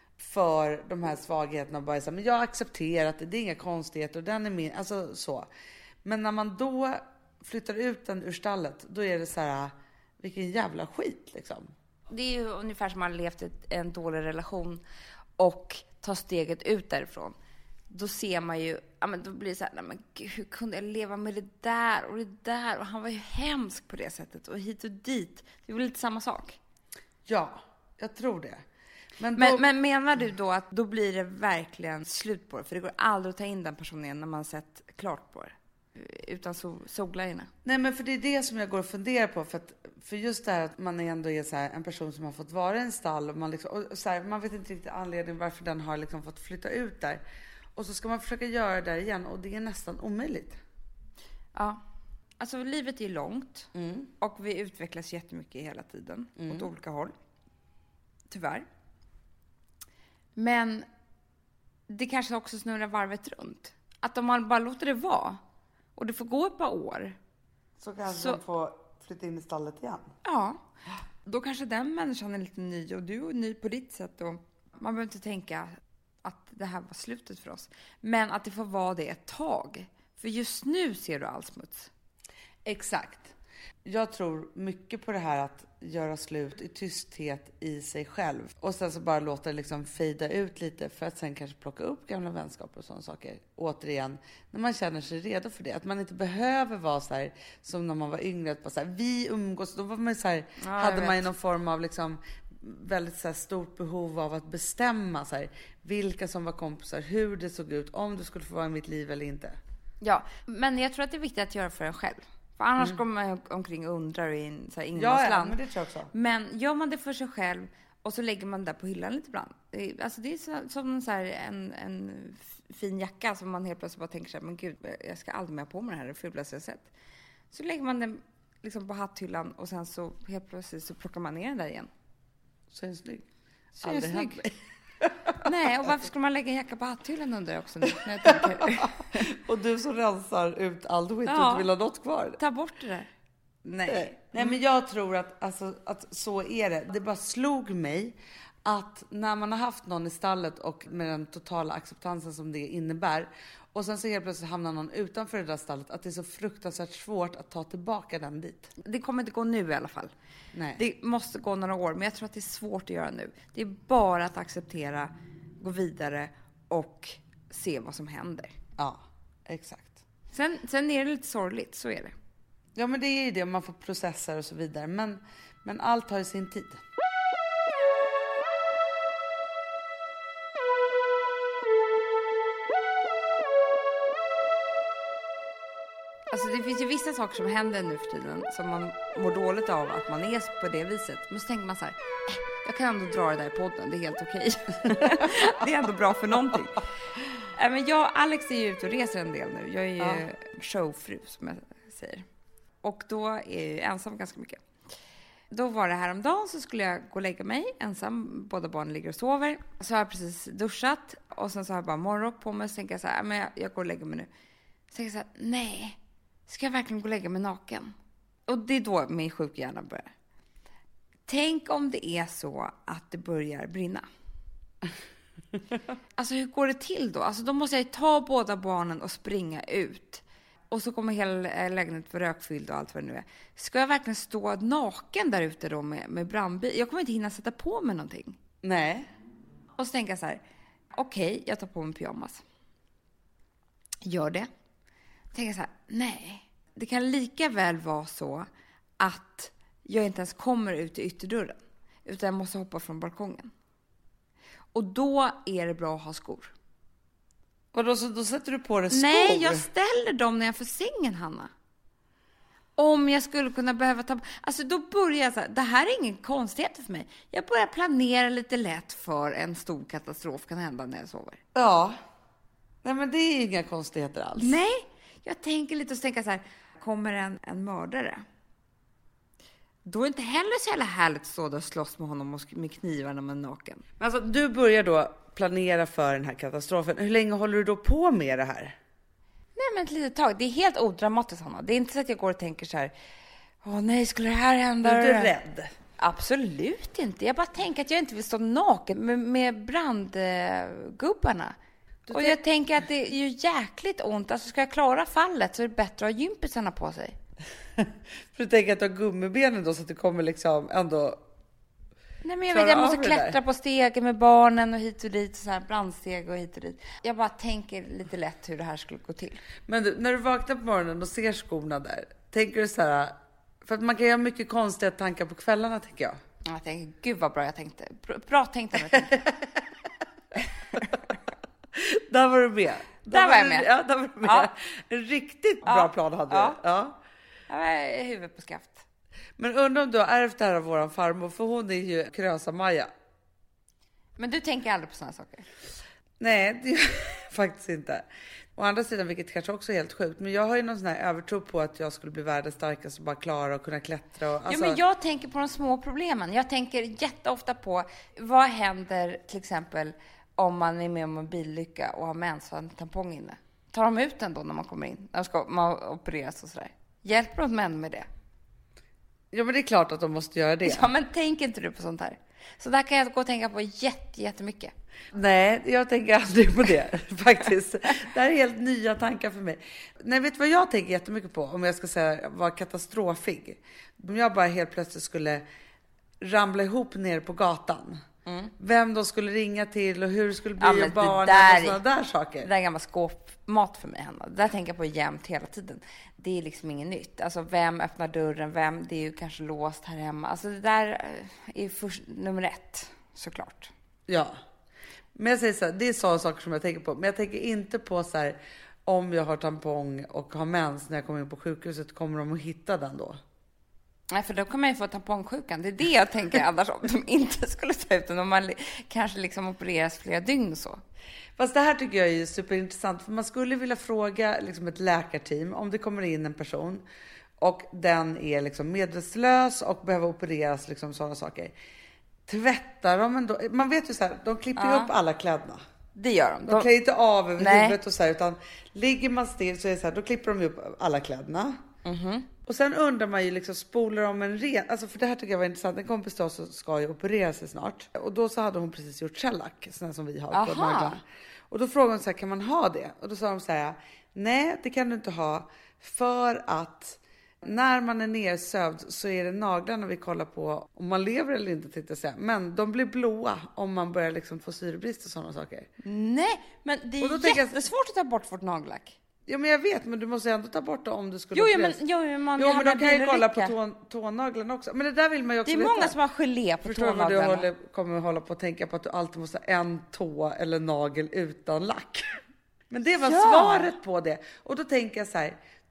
för de här svagheterna och bara så här, men jag accepterar att det, det är inga konstigheter och den är min, alltså så. Men när man då flyttar ut den ur stallet, då är det så här, vilken jävla skit liksom. Det är ju ungefär som man har levt ett, en dålig relation och tar steget ut därifrån. Då ser man ju, ja men då blir det så här, nej men gud, hur kunde jag leva med det där och det där, och han var ju hemsk på det sättet och hit och dit. Det är väl lite samma sak. Ja, jag tror det. Men, då... Men, men menar du då att då blir det verkligen slut på det? För det går aldrig att ta in den personen igen när man sett klart på det. Utan so- sola inne. Nej, men för det är det som jag går och funderar på. För, att, för just det här att man ändå är så här, en person som har fått vara i en stall. Och man, liksom, och så här, man vet inte riktigt anledningen varför den har liksom fått flytta ut där. Och så ska man försöka göra det där igen. Och det är nästan omöjligt. Ja. Alltså livet är långt. Mm. Och vi utvecklas jättemycket hela tiden. Mm. Åt olika håll. Tyvärr. Men det kanske också snurrar varvet runt. Att om man bara låter det vara. Och det får gå ett par år. Så kanske Så- man får flytta in i stallet igen. Ja. Då kanske den människan är lite ny. Och du är ny på ditt sätt. Och man behöver inte tänka att det här var slutet för oss. Men att det får vara det ett tag. För just nu ser du all smuts. Exakt. Jag tror mycket på det här att göra slut i tysthet i sig själv. Och sen så bara låta det liksom fejda ut lite för att sen kanske plocka upp gamla vänskaper och sådana saker. Återigen, när man känner sig redo för det. Att man inte behöver vara så här som när man var yngre. Att bara så här, vi umgås. Då var man så här, jag hade man ju vet. någon form av liksom väldigt så här stort behov av att bestämma så här, vilka som var kompisar, hur det såg ut, om du skulle få vara i mitt liv eller inte. Ja, men jag tror att det är viktigt att göra för en själv. För annars kommer man ju omkring och undrar i en så här Ja, ja, ingenmansland. men det tror jag också. Men gör man det för sig själv och så lägger man det där på hyllan lite ibland. Det är- Alltså det är så, som en, så här, en, en f- fin jacka som man helt plötsligt bara tänker så här, men gud, jag ska aldrig mer ha på mig det här, det fulaste jag sett. Så lägger man den liksom på hatthyllan och sen så helt plötsligt så plockar man ner den där igen. Så är den snygg. Så är den Aldrig hänt snygg. mig. Nej, och varför skulle man lägga en jacka på hatthyllan undrar jag också nu. När jag tänker, Och du som rensar ut all skit och Ja. inte vill ha något kvar. ta bort det där. Nej. Nej, men jag tror att, alltså, att så är det. Det bara slog mig att när man har haft någon i stallet och med den totala acceptansen som det innebär och sen så helt plötsligt hamnar någon utanför det där stallet, att det är så fruktansvärt svårt att ta tillbaka den dit. Det kommer inte gå nu i alla fall. Nej. Det måste gå några år, men jag tror att det är svårt att göra nu. Det är bara att acceptera, gå vidare och se vad som händer. Ja, exakt. Sen, sen är det lite sorgligt, så är det. Ja, men det är ju det, man får processer och så vidare. Men, men allt har ju sin tid. Alltså det finns ju vissa saker som händer nu för tiden som man mår dåligt av att man är på det viset. Men så tänker man så här, eh, jag kan ändå dra det där i podden, det är helt okej. Det är ändå bra för någonting. Äh, men jag och Alex är ju ute och reser en del nu. Jag är ju ja. showfru som jag säger. Och då är jag ju ensam ganska mycket. Då var det häromdagen så skulle jag gå och lägga mig ensam. Båda barnen ligger och sover. Så har jag precis duschat. Och sen så har jag bara morgonrock på mig. Så tänker jag så här, men jag, jag går och lägger mig nu. Så tänker jag så här, nej. Ska jag verkligen gå och lägga mig naken? Och det är då min sjukhjärna börjar. Tänk om det är så att det börjar brinna. Alltså hur går det till då? Alltså då måste jag ta båda barnen och springa ut. Och så kommer hela lägenheten för rökfylld och allt vad det nu är. Ska jag verkligen stå naken där ute då med, med brandbil? Jag kommer inte hinna sätta på mig någonting. Nej. Och så tänker jag så här. Okej, okay, jag tar på mig pyjamas. Gör det. Tänker så här. Nej. Det kan lika väl vara så att jag inte ens kommer ut i ytterdörren. Utan jag måste hoppa från balkongen. Och då är det bra att ha skor. Och då, så, då sätter du på dig skor? Nej, jag ställer dem när jag får sängen, Hanna. Om jag skulle kunna behöva ta... Alltså då börjar jag så här, det här är ingen konstighet för mig. Jag börjar planera lite lätt för en stor katastrof kan hända när jag sover. Ja. Nej, men det är inga konstigheter alls. Nej, jag tänker lite och tänker så här, kommer en, en mördare? Då är det inte heller så jävla härligt att stå där och slåss med honom och med knivar när man är naken. Men alltså, du börjar då planera för den här katastrofen. Hur länge håller du då på med det här? Nej, men ett litet tag. Det är helt odramatiskt, Hanna. Det är inte så att jag går och tänker så här, åh nej, skulle det här hända? Du är rädd? Absolut inte. Jag bara tänker att jag inte vill stå naken med, med brandgubbarna. Du och jag tänker att det är ju jäkligt ont. Alltså ska jag klara fallet så är det bättre att ha gympisarna på sig. För du tänker att du har gummibenen då så att du kommer liksom ändå... Nej, men jag vet, jag måste klättra på stegen med barnen och hit och dit, och så här brandsteg och hit och dit. Jag bara tänker lite lätt hur det här skulle gå till. Men du, när du vaknar på morgonen och ser skorna där, tänker du så här, för att man kan göra mycket konstiga tankar på kvällarna, tänker jag. Jag tänker, gud vad bra jag tänkte. Bra tänkte jag. Tänkte. Där var du med. Där, där var jag med. Ja, där var du med. Ja. En riktigt bra ja. plan hade ja. du. Ja. Jag var huvudet på skaft. Men undrar om du har ärvt det här av våran farmor, för hon är ju Krösa-Maja. Men du tänker aldrig på såna saker? Nej, det gör jag faktiskt inte. Å andra sidan, vilket kanske också är helt sjukt, men jag har ju någon sån här övertro på att jag skulle bli världens starkaste och bara klara och kunna klättra. Och, alltså... Jo, men jag tänker på de små problemen. Jag tänker jätteofta på vad händer till exempel om man är med om en bilycka och har mens och en tampong inne. Tar de ut den då när man kommer in? När ska man opereras och sådär? Hjälper de män med det? Ja, men det är klart att de måste göra det. Ja, men tänker inte du på sånt här? Så där kan jag gå och tänka på jätte, jättemycket. Nej, jag tänker aldrig på det faktiskt. Det här är helt nya tankar för mig. Nej, vet du vad jag tänker jättemycket på? Om jag ska säga vara katastrofig. Om jag bara helt plötsligt skulle ramla ihop ner på gatan. Mm. Vem de skulle ringa till och hur det skulle bli ja, och barnen där, och sådana där saker. Det där är gammal skåpmat för mig, Hanna. Det där tänker jag på jämt hela tiden. Det är liksom inget nytt. Alltså vem öppnar dörren, vem, det är ju kanske låst här hemma. Alltså det där är först, nummer ett, såklart. Ja, men jag säger så här, det är sådana saker som jag tänker på. Men jag tänker inte på så här, om jag har tampong och har mens när jag kommer in på sjukhuset, kommer de att hitta den då? Nej, för då kommer man ju få tampongsjukan. Det är det jag tänker annars om de inte skulle ta ut den. Om man kanske liksom opereras flera dygn och så. Fast det här tycker jag är superintressant. För man skulle vilja fråga liksom ett läkarteam om det kommer in en person och den är liksom medvetslös och behöver opereras, liksom sådana saker. Tvättar de ändå? Man vet ju så här, de klipper ju ja. upp alla kläderna. Det gör de. De klär inte av över Nej. huvudet och så här, utan ligger man still så är det så här, då klipper de upp alla kläderna. Mm-hmm. Och sen undrar man ju liksom, spolar om en ren, alltså för det här tycker jag var intressant. En kompis då så ska ju operera sig snart. Och då så hade hon precis gjort shellac, sådana som vi har på naglarna. Och då frågade hon så här, kan man ha det? Och då sa de så här, nej det kan du inte ha. För att när man är nersövd så är det naglarna vi kollar på om man lever eller inte, tänkte jag säga. Men de blir blåa om man börjar liksom få syrebrist och sådana saker. Nej, men det är jättesvårt jag... att ta bort vårt nagellack. Ja, men jag vet, men du måste ändå ta bort det om du skulle... Jo, jo men, jo, men, man, jo, men de kan ju kolla på tå, tånaglarna också. Men det där vill man ju också veta. Det är många som har gelé på Förstår tånaglarna. Förstår vad du håller, kommer hålla på att tänka på att du alltid måste ha en tå eller nagel utan lack. Men det var ja. svaret på det. Och då tänker jag så här,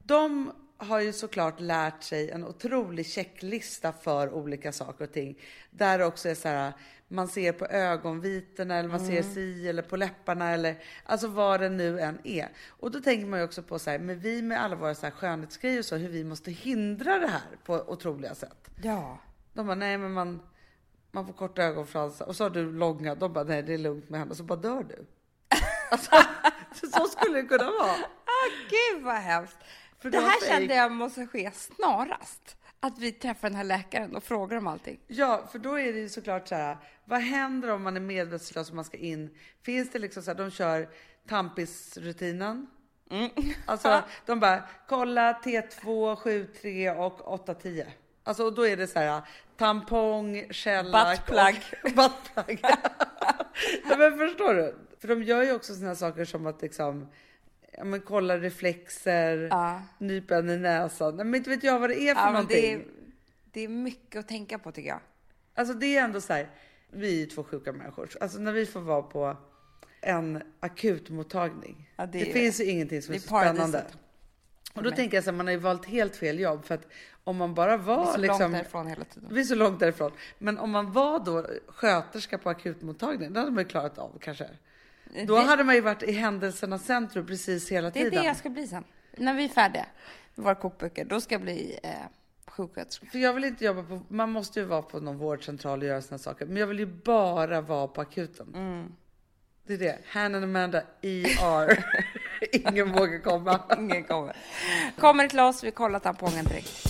de har ju såklart lärt sig en otrolig checklista för olika saker och ting. Där också är så här, man ser på ögonvitorna eller man ser si eller på läpparna eller alltså vad det nu än är. Och då tänker man ju också på så här, men vi med alla våra så här skönhetsgrejer och så, hur vi måste hindra det här på otroliga sätt. Ja. De bara, nej men man, man får korta ögonfransar. Och så har du långa, de bara, nej det är lugnt med henne. Och så bara dör du. Alltså, så skulle det kunna vara. Ah, gud vad hemskt. För det här fake. kände jag måste ske snarast. Att vi träffar den här läkaren och frågar om allting. Ja, för då är det ju såklart så här, vad händer om man är medvetslös och man ska in? Finns det liksom så här, de kör tampisrutinen. Mm. Alltså, de bara, kolla T två, sju tre och åtta tio. Alltså, och då är det så här, tampong, shellack buttplug. och buttplug. Ja, men förstår du? För de gör ju också såna saker som att liksom, ja, men kolla reflexer, ja. nypen i näsan. Men inte vet jag vad det är för ja, någonting. Det är, det är mycket att tänka på tycker jag. Alltså det är ändå så här, vi är två sjuka människor. Alltså när vi får vara på en akutmottagning. Ja, det det är, finns ju ingenting som är, är så spännande. Och då tänker jag så här, man har ju valt helt fel jobb. För att om man bara var vi är så liksom, långt därifrån hela tiden. Vi är så långt därifrån. Men om man var då sköterska på akutmottagningen, då hade man ju klarat av kanske. Då det, hade man ju varit i händelsernas centrum precis hela tiden. Det är det jag ska bli sen. När vi är färdiga med våra kokböcker, då ska jag bli eh, sjuksköterska. För jag vill inte jobba på, man måste ju vara på någon vårdcentral och göra såna saker. Men jag vill ju bara vara på akuten. Mm. Det är det. Hannah and Amanda E R. Ingen vågar komma. Ingen kommer. Kommer till oss, vi kollar tampongen direkt.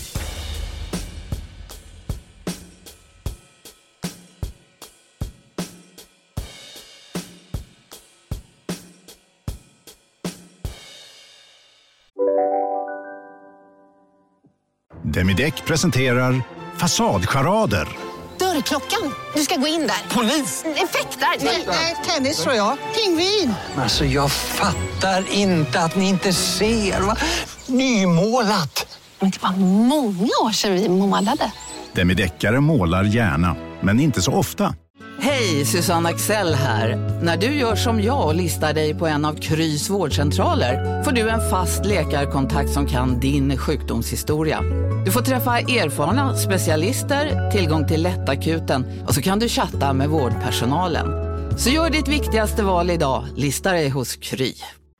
Demideck presenterar Fasadcharader. Dörrklockan. Du ska gå in där. Polis? Effektar? Nej, nej, tennis tror jag. Pingvin. Alltså jag fattar inte att ni inte ser. Va? Nymålat. Men det var många år sedan vi målade. Demideckare målar gärna, men inte så ofta. Hej, Susanne Axel här. När du gör som jag och listar dig på en av Krys vårdcentraler får du en fast läkarkontakt som kan din sjukdomshistoria. Du får träffa erfarna specialister, tillgång till lättakuten och så kan du chatta med vårdpersonalen. Så gör ditt viktigaste val idag, lista dig hos Kry.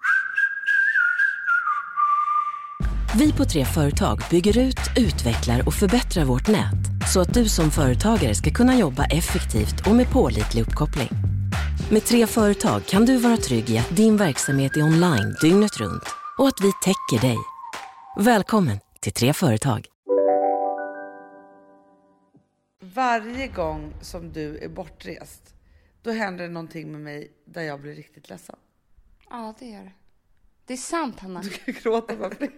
Vi på Tre Företag bygger ut, utvecklar och förbättrar vårt nät så att du som företagare ska kunna jobba effektivt och med pålitlig uppkoppling. Med Tre Företag kan du vara trygg i att din verksamhet är online dygnet runt och att vi täcker dig. Välkommen till Tre Företag. Varje gång som du är bortrest, då händer det någonting med mig där jag blir riktigt ledsen. Ja, det gör det. Det är sant, Hanna. Du kan gråta bara för det.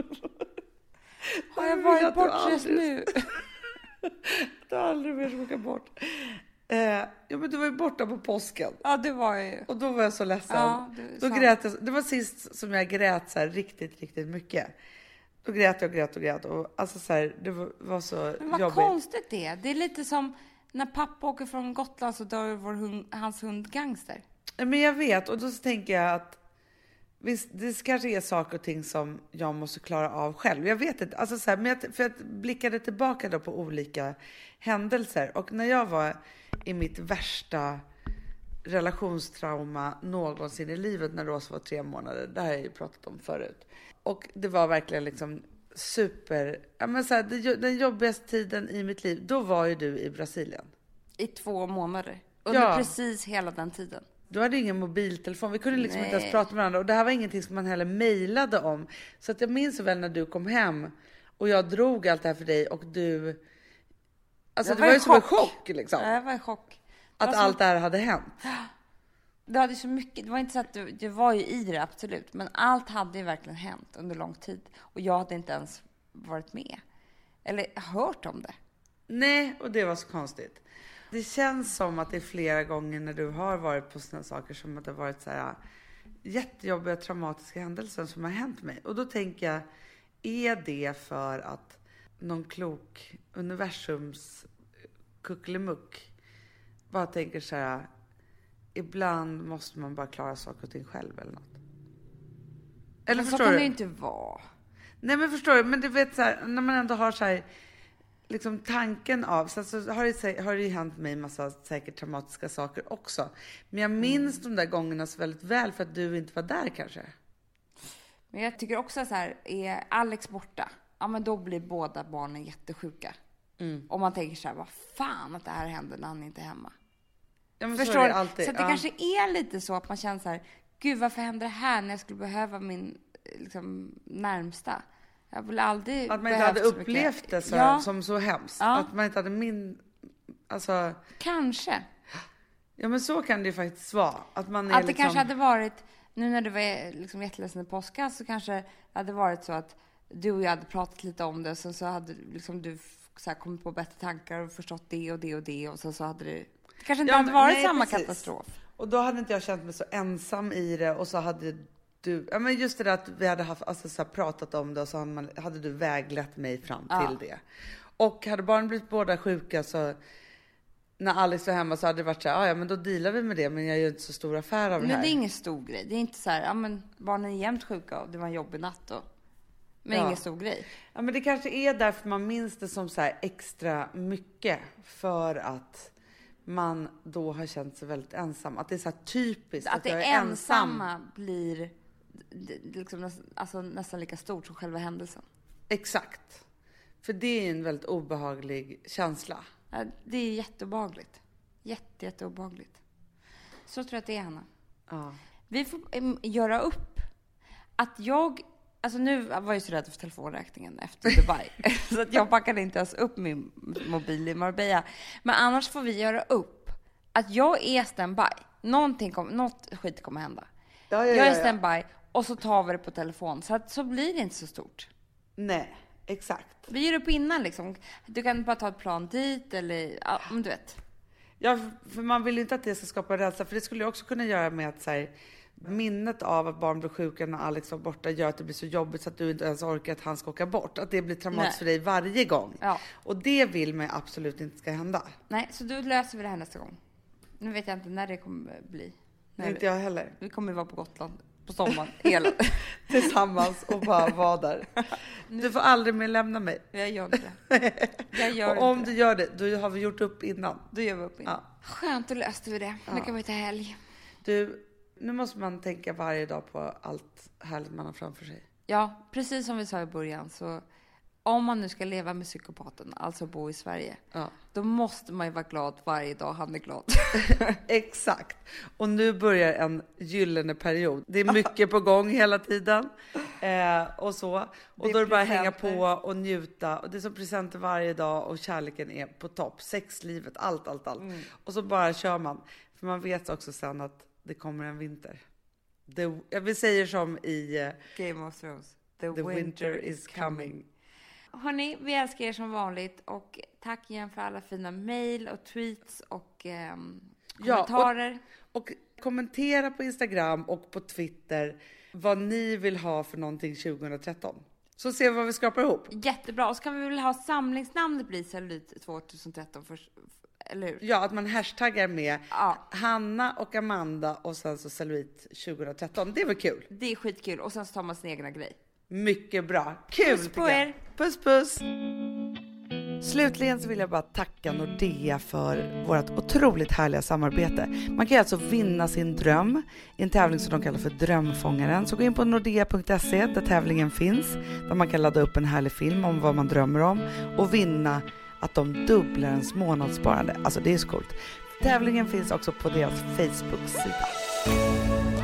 Har jag varit bortrest nu? Du har aldrig mer som åka bort. Eh, ja, men du var ju borta på påsken. Ja, det var jag ju. Och då var jag så ledsen. Ja, då grät jag. Det var sist som jag grät så här riktigt, riktigt mycket. Då grät jag och grät och grät. Och alltså så här, det var, var så men vad jobbigt. Konstigt det är. Det är lite som när pappa åker från Gotland så dör vår hund, hans hund Gangster. Men jag vet. Och då så tänker jag att visst, det kanske är saker och ting som jag måste klara av själv. Jag vet inte. Alltså så här, men jag, för jag blickade tillbaka då på olika händelser. Och när jag var i mitt värsta relationstrauma någonsin i livet när Rosa var tre månader. Det har jag ju pratat om förut. Och det var verkligen liksom super... Ja, men så här, det, den jobbigaste tiden i mitt liv, då var ju du i Brasilien. I två månader. Under ja. precis hela den tiden. Du hade ingen mobiltelefon. Vi kunde liksom Nej. inte ens prata med varandra. Och det här var ingenting som man heller mejlade om. Så att jag minns så väl när du kom hem. Och jag drog allt det här för dig. Och du... Alltså jag det var, var ju som en chock liksom. Jag var i chock. Att alltså, allt det här hade hänt. Du hade så mycket. Det var inte så att du, du var ju i det, absolut. Men allt hade ju verkligen hänt under lång tid. Och jag hade inte ens varit med. Eller hört om det. Nej, och det var så konstigt. Det känns som att det är flera gånger när du har varit på sådana saker som att det har varit så här jättejobbiga traumatiska händelser som har hänt mig. Och då tänker jag, är det för att någon klok universums kuckelimuck bara tänker så här, ibland måste man bara klara saker och ting själv eller något. Eller men förstår så kan du? det ju inte vara. Nej men förstår du, men du vet så här, när man ändå har så här, liksom tanken av, så, så har, det, har det ju hänt mig en massa säkert traumatiska saker också. Men jag minns mm. de där gångerna så väldigt väl för att du inte var där kanske. Men jag tycker också så här, är Alex borta, ja men då blir båda barnen jättesjuka. Mm. Och man tänker så här, vad fan att det här händer när han inte är hemma. Ja, men förstår så, är det det alltid. Så att det ja. kanske är lite så att man känner så här, gud varför händer det här när jag skulle behöva min liksom, närmsta. Jag vill aldrig att man inte hade upplevt det så, ja. som så hemskt. Ja. Att man inte hade min... Alltså... Kanske. Ja, men så kan det ju faktiskt vara. Att, man är att det liksom... kanske hade varit... Nu när du var liksom jätteledsen i påskan så kanske det hade varit så att du och jag hade pratat lite om det. Sen så hade liksom du så här kommit på bättre tankar och förstått det och det och det. Och sen så hade det... Det kanske inte ja, hade varit nej, samma precis. katastrof. Och då hade inte jag känt mig så ensam i det. Och så hade... Du, ja men just det där att vi hade haft, alltså, så här, pratat om det och så hade, man, hade du väglett mig fram ja. till det. Och hade barnen blivit båda sjuka så när Alex var hemma så hade det varit så här, ja men då dealar vi med det men jag gör inte så stor affär av men det här. Men det är ingen stor grej. Det är inte så här, ja men barnen är jämt sjuka och det var en jobbig natt då. Men ja. ingen stor grej. Ja men det kanske är därför man minns det som så här extra mycket för att man då har känt sig väldigt ensam. Att det är så här typiskt att, att det jag är ensamma ensam. blir liksom, alltså, nästan lika stort som själva händelsen. Exakt. För det är en väldigt obehaglig känsla. Ja, det är jätteobehagligt. Jätte, jätteobehagligt. Så tror jag att det är, Hanna. Ja. Vi får äm, göra upp att jag... Alltså nu var jag så rädd för telefonräkningen efter Dubai. Så att jag packade inte ens upp min mobil i Marbella. Men annars får vi göra upp att jag är standby. Någonting kom, något skit kommer hända. Ja, ja, jag är ja, standby ja. och så tar vi det på telefon. Så att så blir det inte så stort. Nej, exakt. Vi gör upp innan liksom. Du kan bara ta ett plan dit eller, ja, men du vet. Ja, för man vill ju inte att det ska skapa rädsla. För det skulle jag också kunna göra med att så här, minnet av att barn blir sjuka när Alex var borta gör att det blir så jobbigt så att du inte ens orkar att han ska åka bort. Att det blir traumatiskt för dig varje gång. Ja. Och det vill man absolut inte ska hända. Nej, så då löser vi det här nästa gång. Nu vet jag inte när det kommer bli. Nej, inte jag heller. Vi kommer vara på Gotland på sommaren hela tillsammans och bara vara där. Du får aldrig mer lämna mig. Jag gör inte det. Jag gör och om inte du gör det, då har vi gjort upp innan. Då gör vi upp innan. Ja. Skönt, att löste vi det. Ja. Nu kan vi ta helg. Du, nu måste man tänka varje dag på allt härligt man har framför sig. Ja, precis som vi sa i början så om man nu ska leva med psykopaten, alltså bo i Sverige, ja. då måste man ju vara glad varje dag han är glad. Exakt. Och nu börjar en gyllene period. Det är mycket på gång hela tiden. Eh, och så. Och då är det bara att hänga på och njuta. Och det är som presenter varje dag och kärleken är på topp. Sexlivet, allt, allt, allt. Mm. Och så bara kör man. För man vet också sen att det kommer en vinter. The, jag vill säga som i uh, Game of Thrones. The, the winter, winter is coming. coming. Hörrni, vi älskar er som vanligt och tack igen för alla fina mejl och tweets och eh, kommentarer. Ja, och, och kommentera på Instagram och på Twitter vad ni vill ha för någonting tjugohundratretton. Så ser vi vad vi skapar ihop. Jättebra, och så kan vi väl ha samlingsnamnet bli Cellulit tjugohundratretton för, eller hur? Ja, att man hashtaggar med ja. Hanna och Amanda och sen så Cellulit tjugohundratretton. Det var kul. Det är skitkul och sen så tar man sin egna grej. Mycket bra. Kul. Puss på er. Puss puss. Slutligen så vill jag bara tacka Nordea för vårt otroligt härliga samarbete. Man kan alltså vinna sin dröm i en tävling som de kallar för Drömfångaren. Så gå in på nordea punkt se där tävlingen finns. Där man kan ladda upp en härlig film om vad man drömmer om. Och vinna att de dubblar ens månadssparande. Alltså det är så coolt. Tävlingen finns också på deras Facebook-sida.